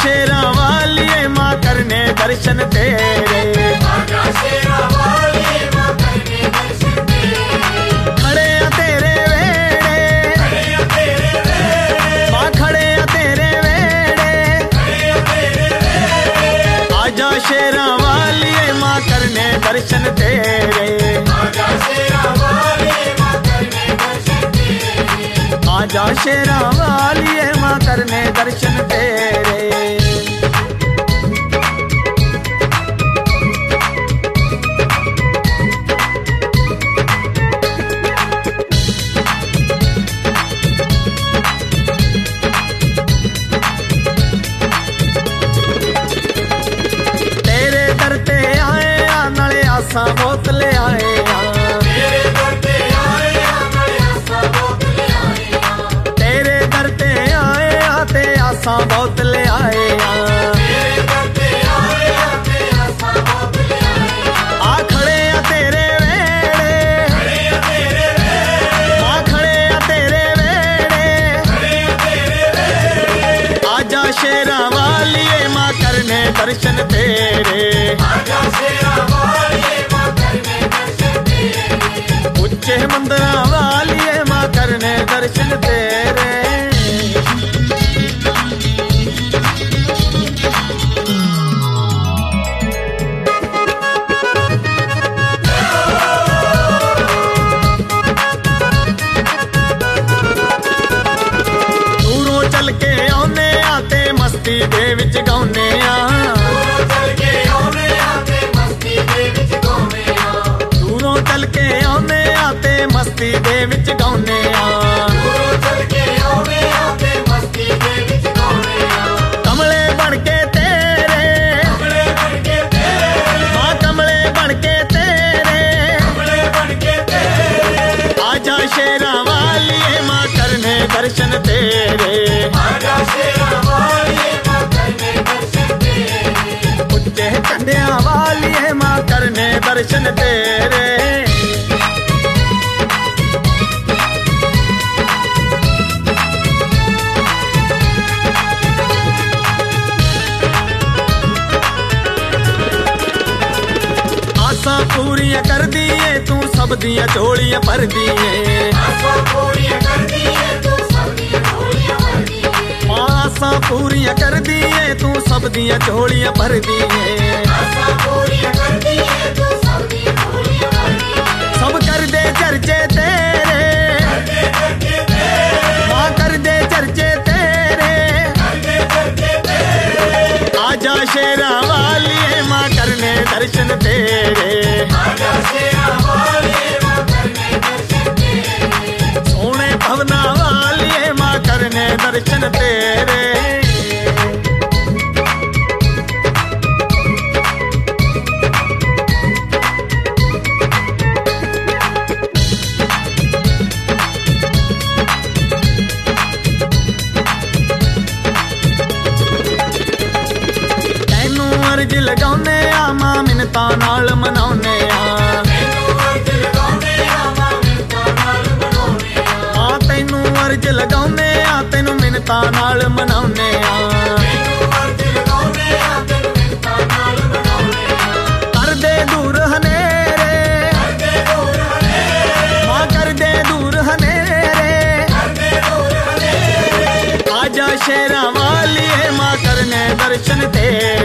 शेरा वालिए माँ करने दर्शन तेरे, आजा शेरा वालिए माँ करने दर्शन तेरे। खड़े आ तेरे वेड़े, खड़े आ तेरे वेड़े, माँ खड़े आ तेरे वेड़े, खड़े आ तेरे वेड़े। आजा शेरा वालिए माँ करने दर्शन तेरे, आजा शेरा वालिए माँ करने दर्शन तेरे। आजा शेरा वालिए माँ करने दर्शन तेरे। तेरे दर ते आए आ नाले आसा बहुत ले आए आ, तेरे दर पे आए नाले आसा बहुत ले आए। तेरे दर ते आए आ ते आसा बहुत ले आए आ, तेरे दर पे आए ते आसा बहुत ले आए। आ खड़े आ तेरे वेड़े, खड़े आ तेरे वेड़े, आ खड़े आ तेरे वेड़े, खड़े आ तेरे वेड़े। आजा शेरा वालिए माँ करने दर्शन तेरे, आजा शेरा वालिए माँ करने दर्शन तेरे। उच्चे मंदिरा वालिए माँ करने दर्शन तेरे। दूरों चल के आने आते मस्ती दे विच गाउने आ, चल के आने आते मस्ती दे विच गाउने आ। दूरों चल के आने आते मस्ती दे विच गाउने आ, चल के आने आते मस्ती दे विच गाउने आ। कमले बन के तेरे, कमले बन के तेरे, माँ कमले बन के तेरे, कमले बन के तेरे। आजा शेरा वालिए माँ करने दर्शन तेरे, आजा शेरा वालिए माँ करने दर्शन तेरे। उच्चे कंडिया वालिए माँ करने दर्शन तेरे। आसा पूरियां कर दिए तू सब दियां झोलियां भर दिए, आसा पूरियां कर दिए तू सब दी झोलियां भर दिए। आसा पूरियां कर दिए तू सब दियां झोलियां भर दिए, आसा पूरियां कर दिए तू सब दी झोलियां भर दिए। सब कर दे चर्चे तेरे, करते करते तेरे, माँ कर दे चर्चे तेरे, करते करते तेरे। आजा शेरा वालिए माँ करने दर्शन तेरे, आजा शेरा वालिए माँ करने दर्शन तेरे। सोने भवना वालिए माँ करने दर्शन तेरे। तैनू अर्ज लगाउने आ माँ मिन्नता नाल मनाउने आ, तैनू अर्ज लगाउने आ माँ मिन्नतां नाल मनाउने आ। माँ तैनू अर्ज लगाउने आ तैनू मिन्नता नाल मनाउने आ, तैनू अर्ज लगाउने आ तैनू मिन्नतां नाल मनाउने आ। कर दे दूर हनेरे, करते दूर हनेरे, माँ कर दे दूर हनेरे, करते दूर हनेरे। आजा शेरा वालिए माँ करने दर्शन तेरे,